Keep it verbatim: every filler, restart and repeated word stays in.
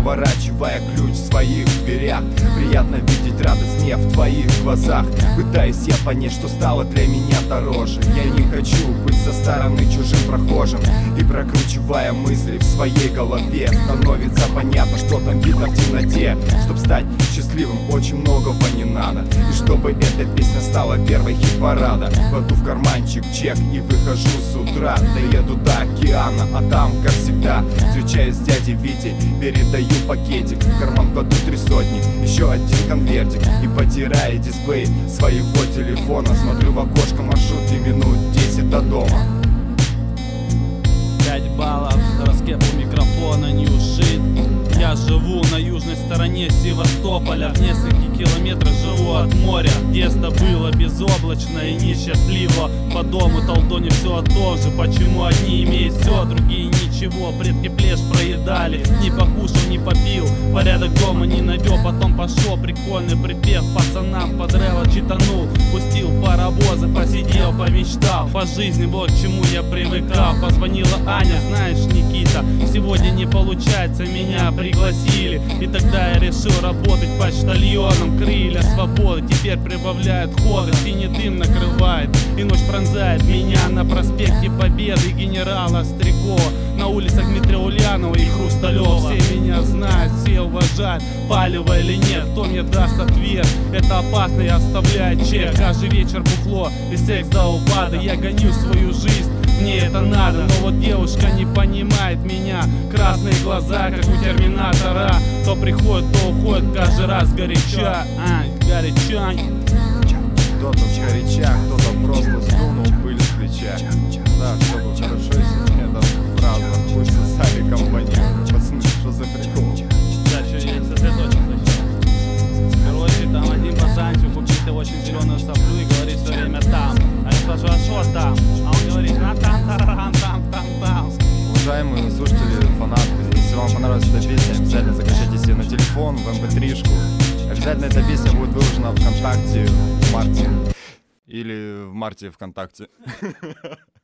поворачивая ключ в своих дверях. Приятно видеть радость мне в твоих глазах. Пытаюсь я понять, что стало для меня дороже. Я не хочу быть со стороны чужим прохожим. И прокручивая мысли в своей голове, становится понятно, что там видно в темноте. Чтоб стать счастливым, очень многого не надо. И чтобы эта песня стала первой хит-парада, кладу в карманчик чек и выхожу с утра. Доеду до океана, а там, как всегда, встречаюсь с дядей Витей, передаю пакетик. В карман кладу три сотни, еще один конвертик. И потирая дисплей своего телефона, смотрю в окошко, маршрут и минут десять до дома. Пять баллов, раскеп у микрофона не ушит. Я живу на южной стороне Севастополя, в нескольких километрах живу от моря. Детство было безоблачно и несчастливо. По дому толдоне все о том же. Почему одни имеют все, другие ничего. Предки плешь проедали, не покушал, не попил, порядок дома не навел. Потом пошел прикольный припев пацанам под рево читанул. Пустил паровозы, посидел, помечтал. По жизни вот к чему я привыкал. Позвонила Аня, знаешь, Никита, сегодня не получается, меня пригласили. И тогда я решил работать почтальоном. Крылья свободы теперь прибавляют хода. Синий дым накрывает и ночь пронзает меня на проспекте Победы генерала Стрекова, на улицах Дмитрия Ульянова и Хрусталева. Все меня знают, все уважают, палево или нет, кто мне даст ответ. Это опасно, я оставляю чек. Каждый вечер бухло и секс до упада. Я гоню свою жизнь, мне это надо. Но вот девушка не понимает меня. Красные глаза, как у терминатора. То приходит, то уходит, каждый раз горяча. А, горяча. Кто-то сгоряча, кто-то просто сдунул пыль с плеча. Да, чтобы хорошо, если эта фраза пусть сами компонируют. Пацаны, что за прикол? Да, что я сосредоточен. Короче, там один пацанчик купит очень зеленую соплю и говорит все время там. А я спрашиваю, а что там? А он говорит, на там, тарарам, там, там, там. Уважаемые слушатели, фанаты, если вам понравилась эта песня, обязательно закачайте себе на телефон, в эм пэ три-шку. Обязательно эта песня будет выложена ВКонтакте в марте. Или в марте ВКонтакте.